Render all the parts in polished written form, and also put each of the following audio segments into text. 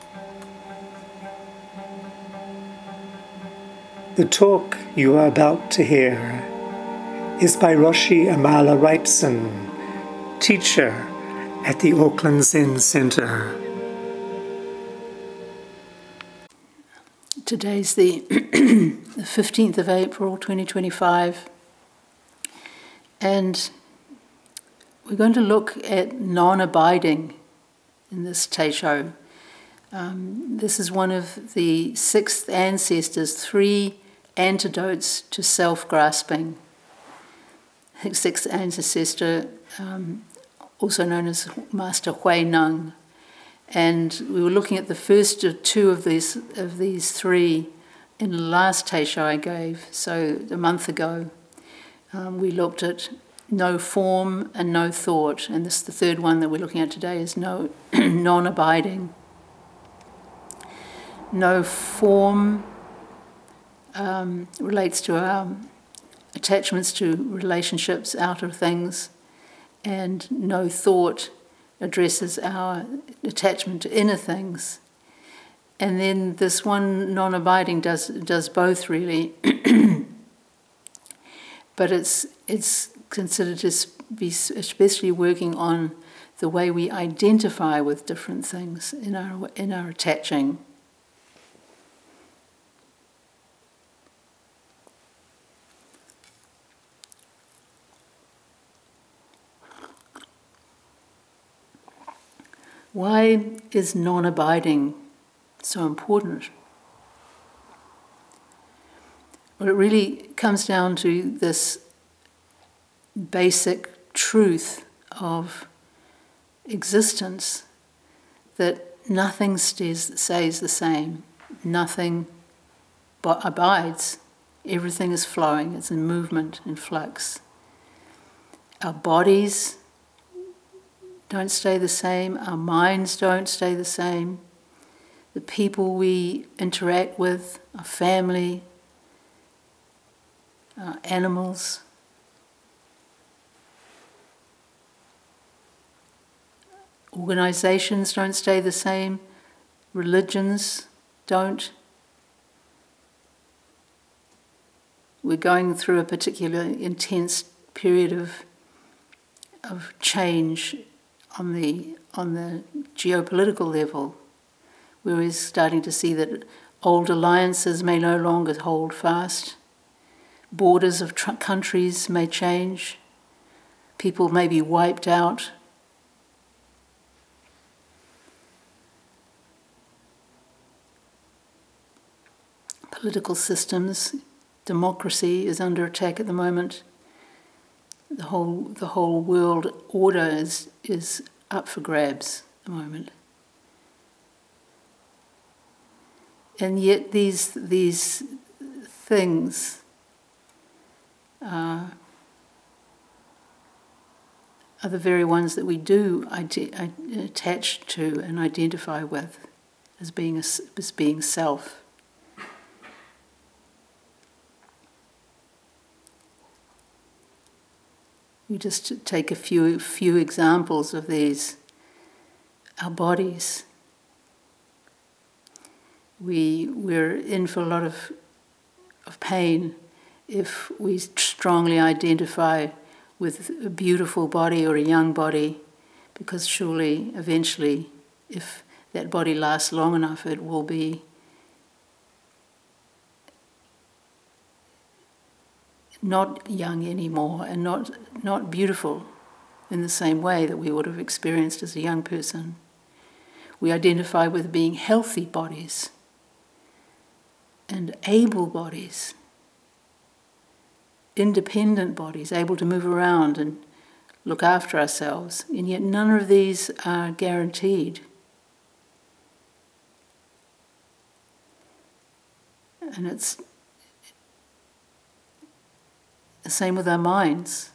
The talk you are about to hear is by Roshi Amala Wrightson, teacher at the Auckland Zen Centre. Today's the 15th of April 2025, and we're going to look at non-abiding in this Teisho. This is one of the sixth ancestors' 3 antidotes to self-grasping. Sixth ancestor, also known as Master Hui Neng. And we were looking at the first of 2 of these 3 in the last Teisho I gave, so a month ago. We looked at no form and no thought, and this the third one that we're looking at today is no non-abiding. No form relates to our attachments to relationships, outer things, and no thought addresses our attachment to inner things. And then this one non-abiding does both really, but it's considered to be especially working on the way we identify with different things in our attaching. Why is non-abiding so important? Well, it really comes down to this basic truth of existence, that nothing stays the same, nothing abides. Everything is flowing, it's in movement, in flux. Our bodies don't stay the same, our minds don't stay the same, the people we interact with, our family, our animals. Organizations don't stay the same, religions don't. We're going through a particular intense period of change on the geopolitical level, where we're starting to see that old alliances may no longer hold fast, borders of countries may change, people may be wiped out. Political systems, democracy is under attack at the moment. The whole world order is up for grabs at the moment. And yet these things are the very ones that we do attach to and identify with as being self. We just take a few examples of these. Our bodies. We're in for a lot of pain if we strongly identify with a beautiful body or a young body, because surely, eventually, if that body lasts long enough, it will be not young anymore and not beautiful in the same way that we would have experienced as a young person. We identify with being healthy bodies and able bodies, independent bodies, able to move around and look after ourselves, and yet none of these are guaranteed. And it's the same with our minds.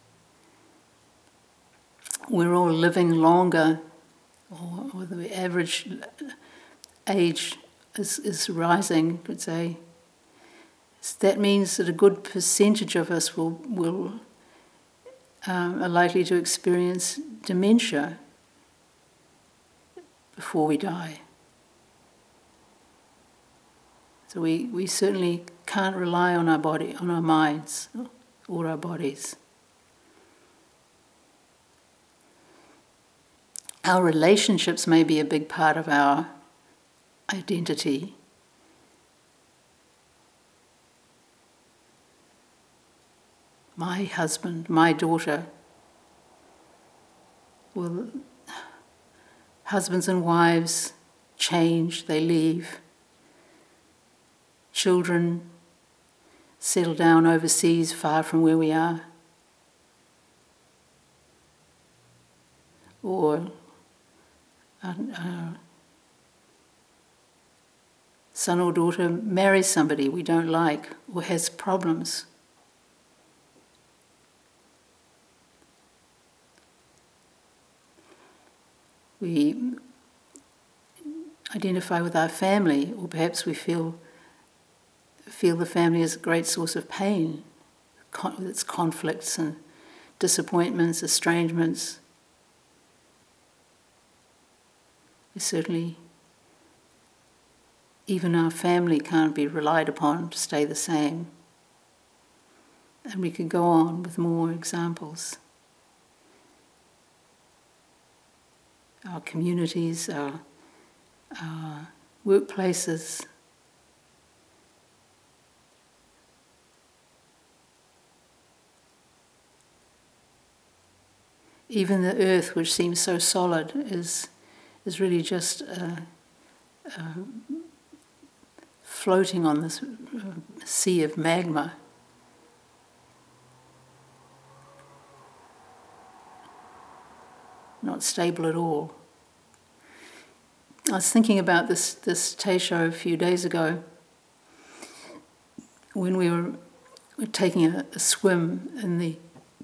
We're all living longer, or the average age is rising, I could say. So that means that a good percentage of us are likely to experience dementia before we die. So we certainly can't rely on our minds or our bodies. Our relationships may be a big part of our identity. My husband, my daughter. Well, husbands and wives change, they leave. Children settle down overseas, far from where we are. Or son or daughter marries somebody we don't like or has problems. We identify with our family, or perhaps we feel the family is a great source of pain, with its conflicts and disappointments, estrangements. We certainly, even our family can't be relied upon to stay the same. And we could go on with more examples. Our communities, our workplaces. Even the earth, which seems so solid, is really just floating on this sea of magma. Not stable at all. I was thinking about this Teisho a few days ago when we were taking a swim in the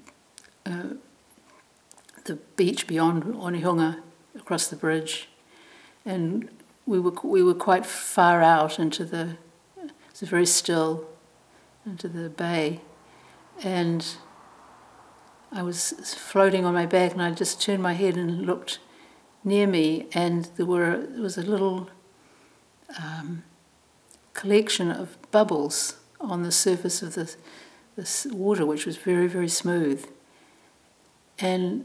beach beyond Onehunga, across the bridge, and we were quite far out into it was very still, into the bay, and I was floating on my back, and I just turned my head and looked near me, and there was a little collection of bubbles on the surface of this water, which was very, very smooth. And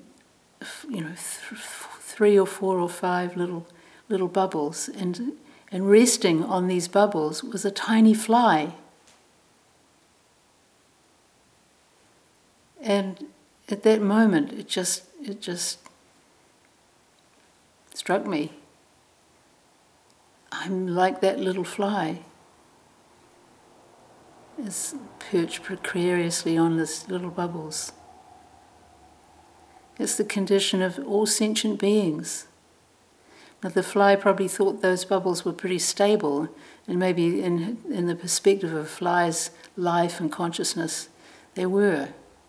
3 or 4 or 5 little bubbles, and resting on these bubbles was a tiny fly. And at that moment, it just struck me. I'm like that little fly. It's perched precariously on these little bubbles. It's the condition of all sentient beings. Now, the fly probably thought those bubbles were pretty stable, and maybe in the perspective of a fly's life and consciousness, they were.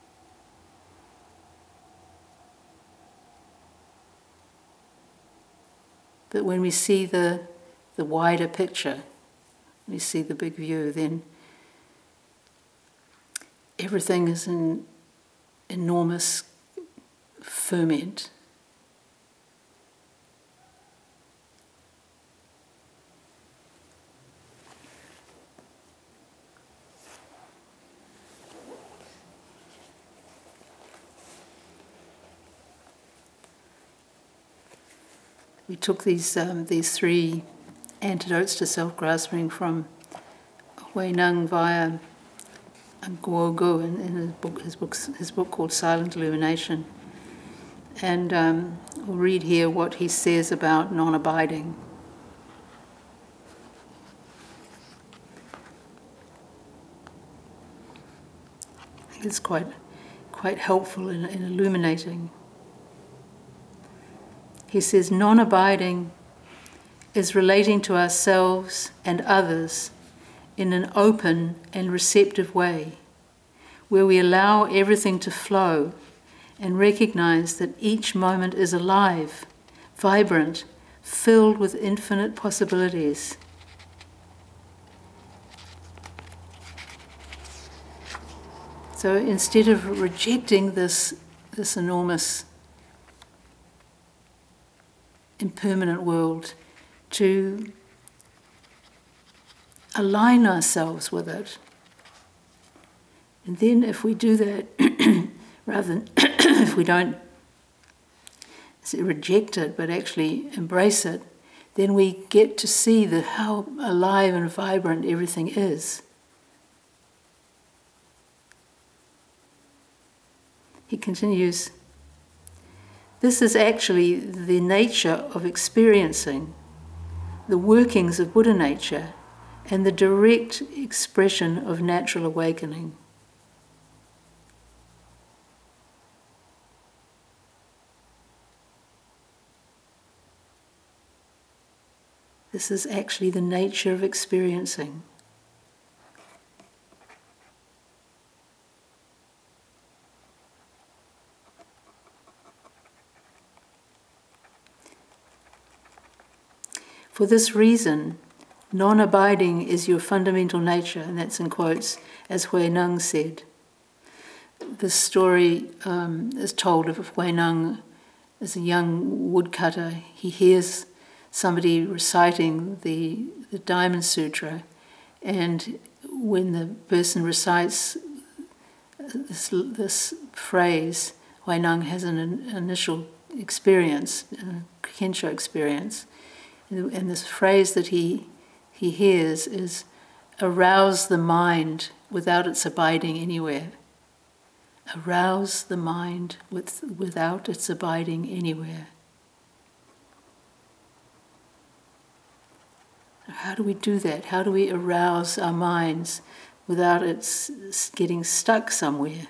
But when we see the wider picture, we see the big view, then everything is an enormous ferment. We took these 3 antidotes to self-grasping from Hui Neng via Guo Gu in his book called Silent Illumination. And we'll read here what he says about non-abiding. I think it's quite helpful in illuminating. He says, non-abiding is relating to ourselves and others in an open and receptive way, where we allow everything to flow and recognize that each moment is alive, vibrant, filled with infinite possibilities. So instead of rejecting this enormous impermanent world, to align ourselves with it. And then if we do that, rather than if we don't reject it, but actually embrace it, then we get to see how alive and vibrant everything is. He continues, this is actually the nature of experiencing, the workings of Buddha nature, and the direct expression of natural awakening. This is actually the nature of experiencing. For this reason, non-abiding is your fundamental nature, and that's in quotes, as Huineng said. This story is told of Huineng as a young woodcutter. He hears somebody reciting the Diamond Sutra, and when the person recites this phrase, Huineng has an initial experience, a Kensho experience, and this phrase that he hears is, arouse the mind without its abiding anywhere. Arouse the mind without its abiding anywhere. How do we do that? How do we arouse our minds without it getting stuck somewhere?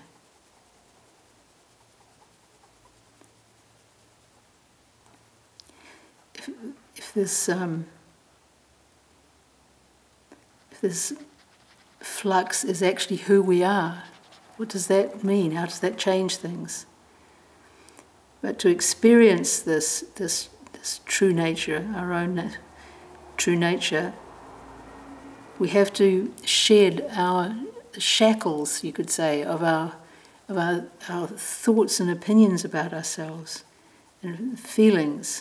If this flux is actually who we are, what does that mean? How does that change things? But to experience this true nature, our own true nature, we have to shed our shackles, you could say, of our thoughts and opinions about ourselves and feelings.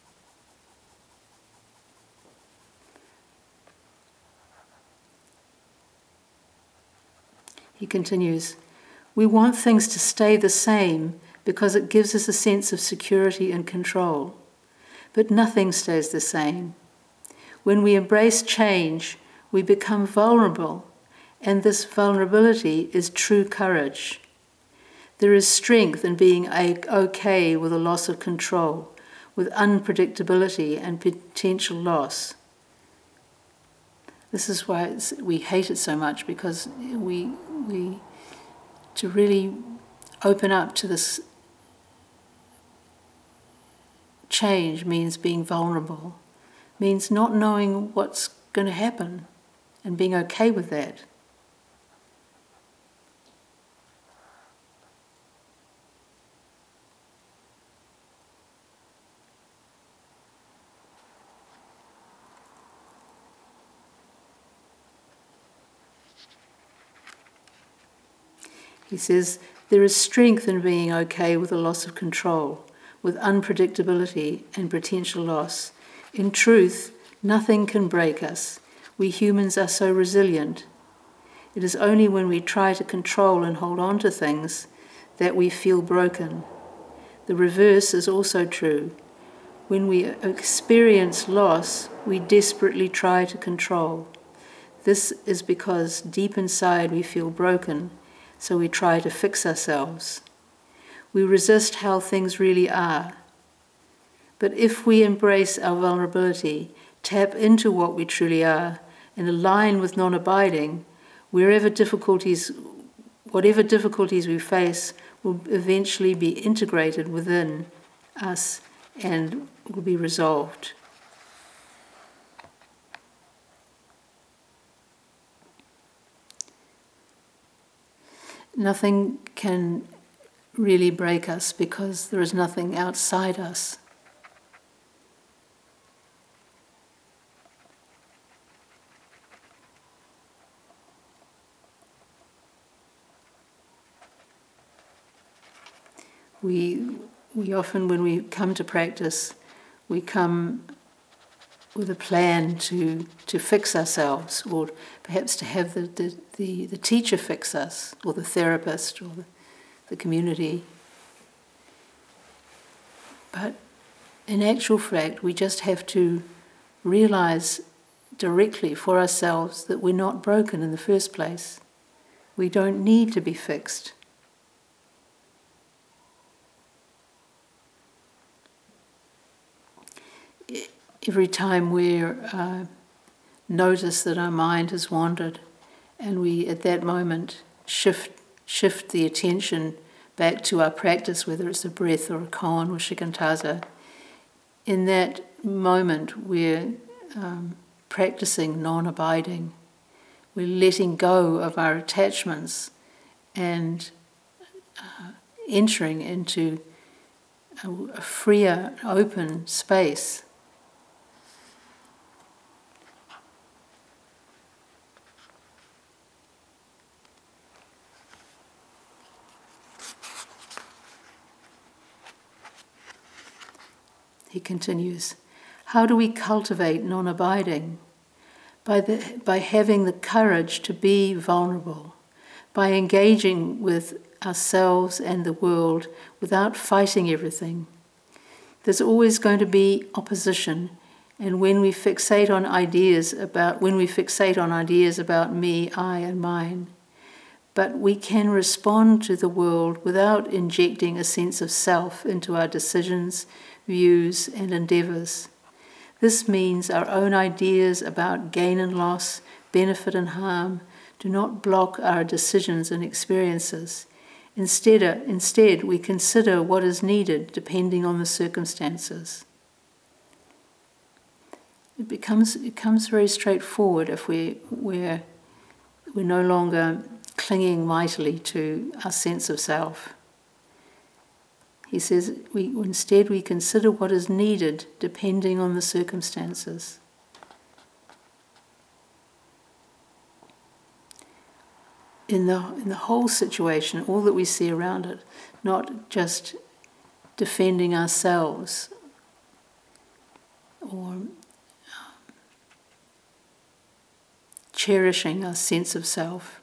He continues, we want things to stay the same because it gives us a sense of security and control. But nothing stays the same. When we embrace change, we become vulnerable, and this vulnerability is true courage. There is strength in being okay with a loss of control, with unpredictability and potential loss. This is why we hate it so much, because to really open up to this change means being vulnerable, means not knowing what's going to happen and being okay with that. He says, there is strength in being okay with a loss of control, with unpredictability and potential loss. In truth, nothing can break us. We humans are so resilient. It is only when we try to control and hold on to things that we feel broken. The reverse is also true. When we experience loss, we desperately try to control. This is because deep inside we feel broken, so we try to fix ourselves. We resist how things really are. But if we embrace our vulnerability, tap into what we truly are, and align with non-abiding, whatever difficulties we face will eventually be integrated within us and will be resolved. Nothing can really break us because there is nothing outside us. We often, when we come to practice, we come with a plan to fix ourselves, or perhaps to have the teacher fix us, or the therapist, or the community. But in actual fact, we just have to realize directly for ourselves that we're not broken in the first place. We don't need to be fixed. Every time we notice that our mind has wandered, and we at that moment shift the attention back to our practice, whether it's a breath or a koan or shikantaza, in that moment we're practicing non-abiding. We're letting go of our attachments and entering into a freer, open space. He continues, how do we cultivate non-abiding? By having the courage to be vulnerable, by engaging with ourselves and the world without fighting everything. There's always going to be opposition, and when we fixate on ideas about me, I, and mine, but we can respond to the world without injecting a sense of self into our decisions, views, and endeavours. This means our own ideas about gain and loss, benefit and harm, do not block our decisions and experiences. Instead, we consider what is needed depending on the circumstances. It becomes very straightforward if we're no longer clinging mightily to our sense of self. He says, instead we consider what is needed depending on the circumstances. In the whole situation, all that we see around it, not just defending ourselves or cherishing our sense of self.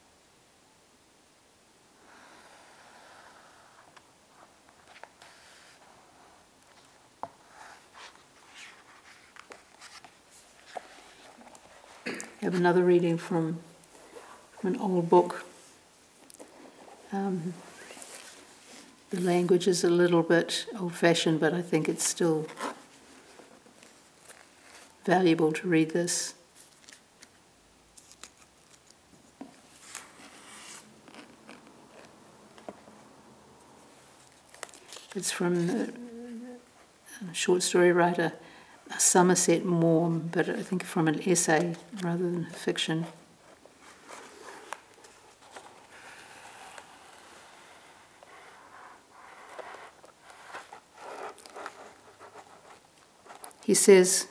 I have another reading from an old book. The language is a little bit old-fashioned, but I think it's still valuable to read this. It's from a short story writer, Somerset Maugham, but I think from an essay rather than fiction. He says,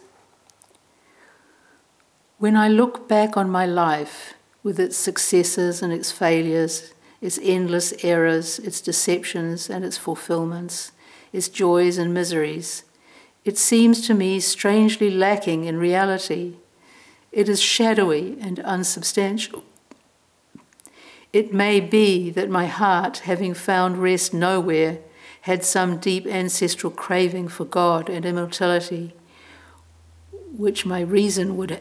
when I look back on my life with its successes and its failures, its endless errors, its deceptions and its fulfillments, its joys and miseries, it seems to me strangely lacking in reality. It is shadowy and unsubstantial. It may be that my heart, having found rest nowhere, had some deep ancestral craving for God and immortality, which my reason would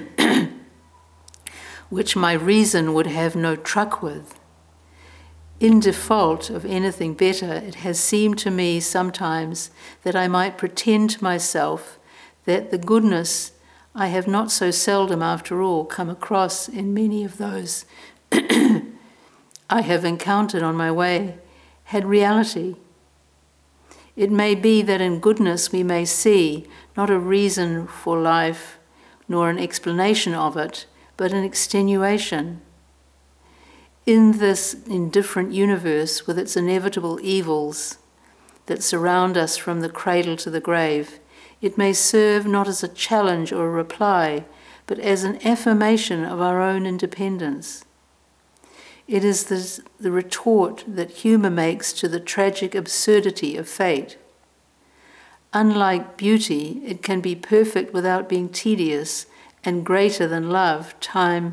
have no truck with. In default of anything better, it has seemed to me sometimes that I might pretend to myself that the goodness I have not so seldom, after all, come across in many of those I have encountered on my way had reality. It may be that in goodness we may see not a reason for life nor an explanation of it, but an extenuation. In this indifferent universe with its inevitable evils that surround us from the cradle to the grave, it may serve not as a challenge or a reply, but as an affirmation of our own independence. It is the retort that humour makes to the tragic absurdity of fate. Unlike beauty, it can be perfect without being tedious, and greater than love, time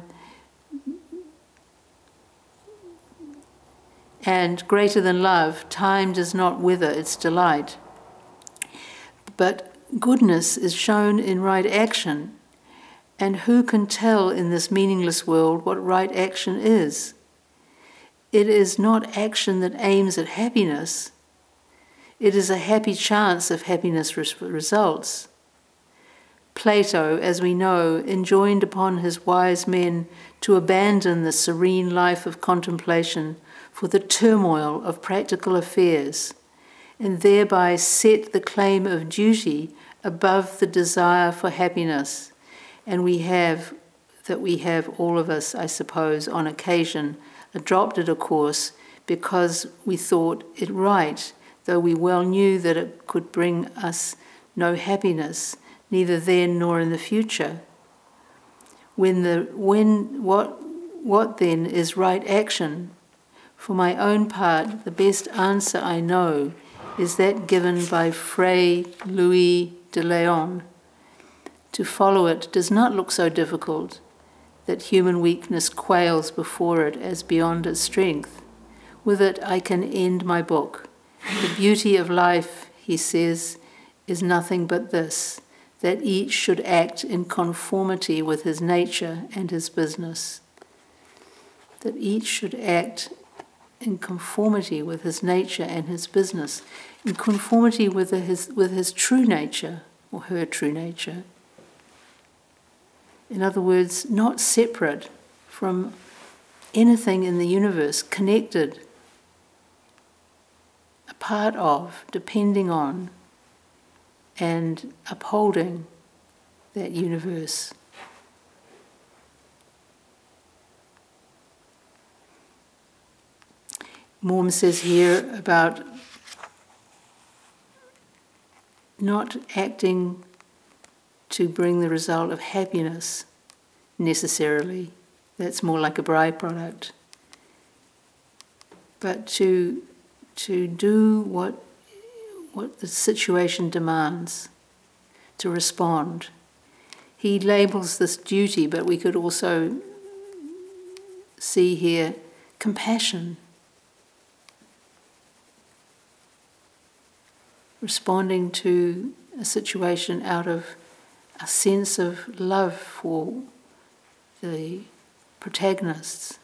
does not wither its delight. But goodness is shown in right action, and who can tell in this meaningless world what right action is? It is not action that aims at happiness. It is a happy chance if happiness results. Plato, as we know, enjoined upon his wise men to abandon the serene life of contemplation for the turmoil of practical affairs, and thereby set the claim of duty above the desire for happiness. And we have all of us, I suppose, on occasion, adopted a course because we thought it right, though we well knew that it could bring us no happiness, neither then nor in the future. What then is right action? For my own part, the best answer I know is that given by Fray Louis de Leon. To follow it does not look so difficult, that human weakness quails before it as beyond its strength. With it I can end my book. The beauty of life, he says, is nothing but this, that each should act in conformity with his nature and his business. That each should act in conformity with his nature and his business, in conformity with his true nature or her true nature. In other words, not separate from anything in the universe, connected, a part of, depending on, and upholding that universe. Morm says here about not acting to bring the result of happiness necessarily. That's more like a byproduct. But to do what the situation demands, to respond. He labels this duty, but we could also see here compassion. Responding to a situation out of a sense of love for the protagonists.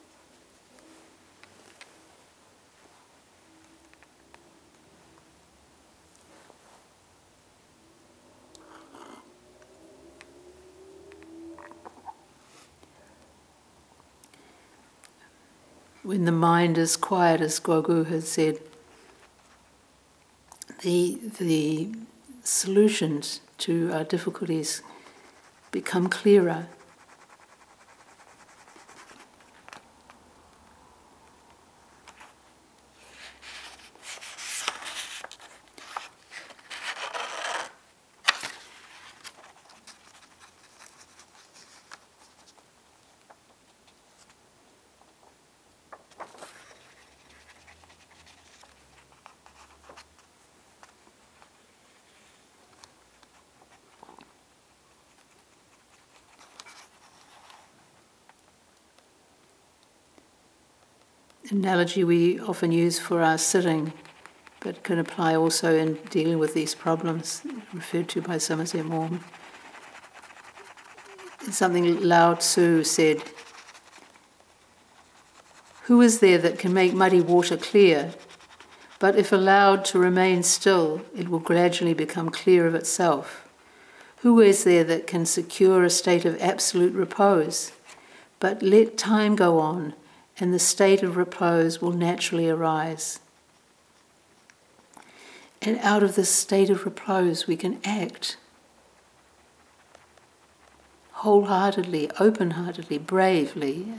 When the mind is quiet, as Gogu has said, the solutions to our difficulties become clearer. Analogy we often use for our sitting, but can apply also in dealing with these problems referred to by Somerset Maugham. It's something Lao Tzu said, "Who is there that can make muddy water clear? But if allowed to remain still, it will gradually become clear of itself. Who is there that can secure a state of absolute repose? But let time go on, and the state of repose will naturally arise. And out of this state of repose we can act wholeheartedly, open-heartedly, bravely.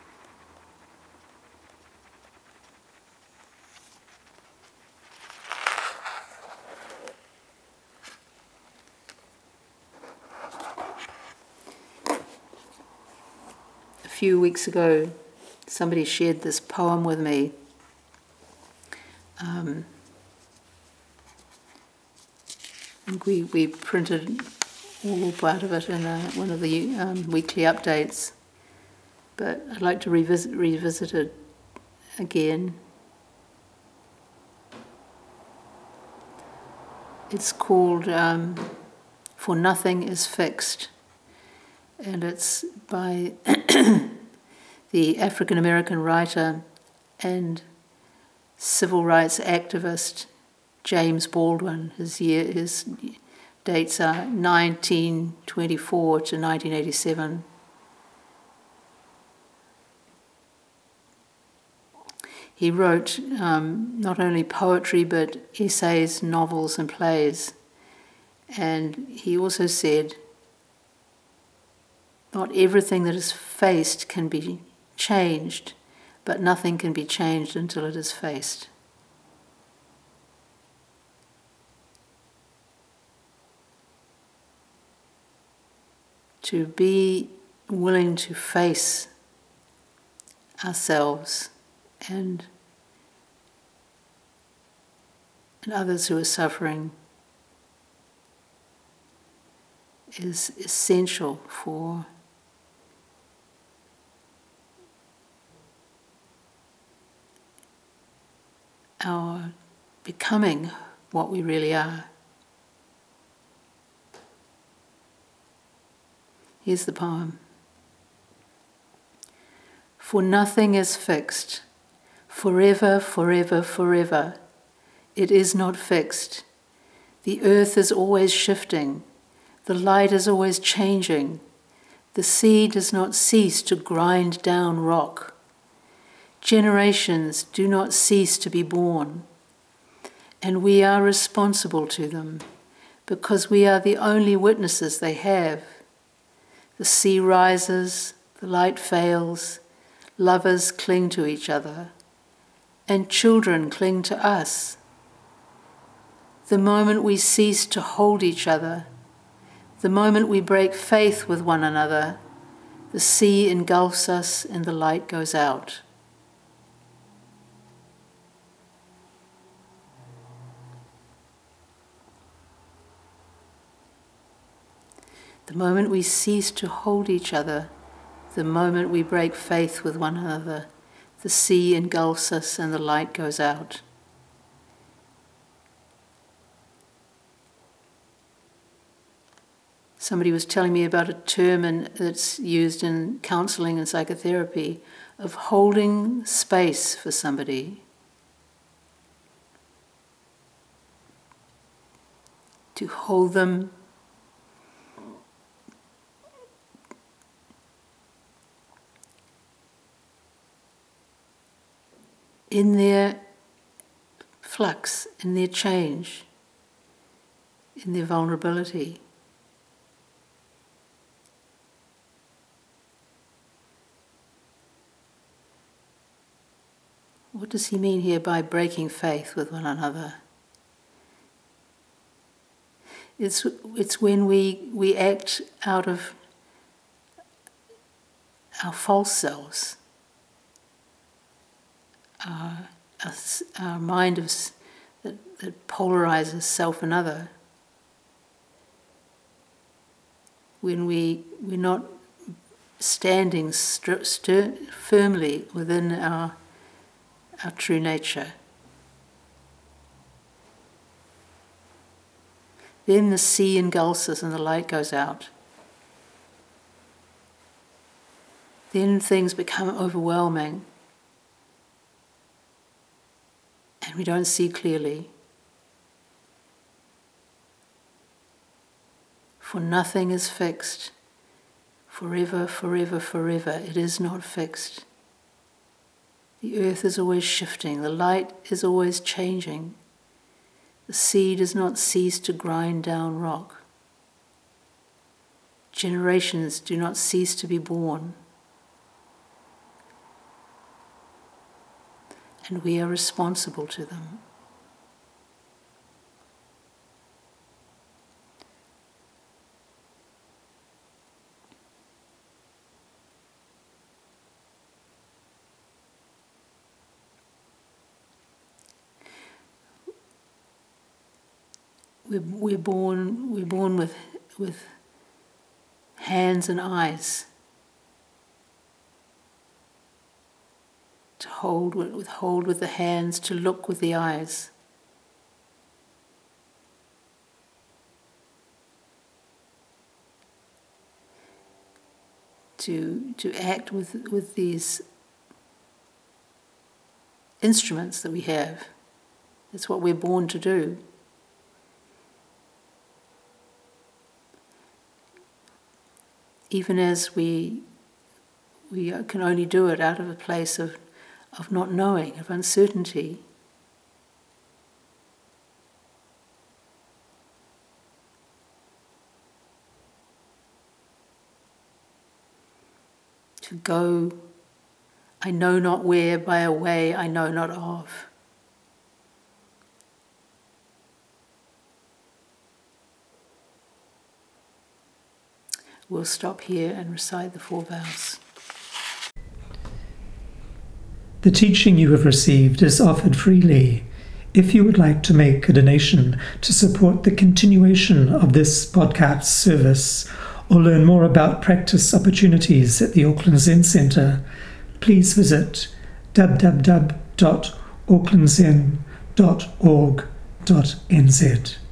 A few weeks ago, somebody shared this poem with me. think we printed all part of it in one of the weekly updates, but I'd like to revisit it again. It's called For Nothing is Fixed, and it's by the African American writer and civil rights activist James Baldwin. His dates are 1924 to 1987. He wrote not only poetry but essays, novels and plays. And he also said, not everything that is faced can be changed, but nothing can be changed until it is faced. To be willing to face ourselves and others who are suffering is essential for our becoming what we really are. Here's the poem. For nothing is fixed, forever, forever, forever. It is not fixed. The earth is always shifting. The light is always changing. The sea does not cease to grind down rock. Generations do not cease to be born, and we are responsible to them because we are the only witnesses they have. The sea rises, the light fails, lovers cling to each other, and children cling to us. The moment we cease to hold each other, the moment we break faith with one another, the sea engulfs us and the light goes out. The moment we cease to hold each other, the moment we break faith with one another, the sea engulfs us and the light goes out. Somebody was telling me about a term that's used in counseling and psychotherapy of holding space for somebody. To hold them in their flux, in their change, in their vulnerability. What does he mean here by breaking faith with one another? It's when we act out of our false selves, our mind that polarizes self and other. When we're not standing firmly within our true nature. Then the sea engulfs us and the light goes out. Then things become overwhelming and we don't see clearly. For nothing is fixed. Forever, forever, forever, it is not fixed. The earth is always shifting. The light is always changing. The sea does not cease to grind down rock. Generations do not cease to be born. And we are responsible to them. we're born with hands and eyes to hold with the hands, to look with the eyes. To act with these instruments that we have. That's what we're born to do. Even as we can only do it out of a place of not knowing, of uncertainty. To go, I know not where, by a way I know not of. We'll stop here and recite the 4 vows. The teaching you have received is offered freely. If you would like to make a donation to support the continuation of this podcast service, or learn more about practice opportunities at the Auckland Zen Centre, please visit www.aucklandzen.org.nz.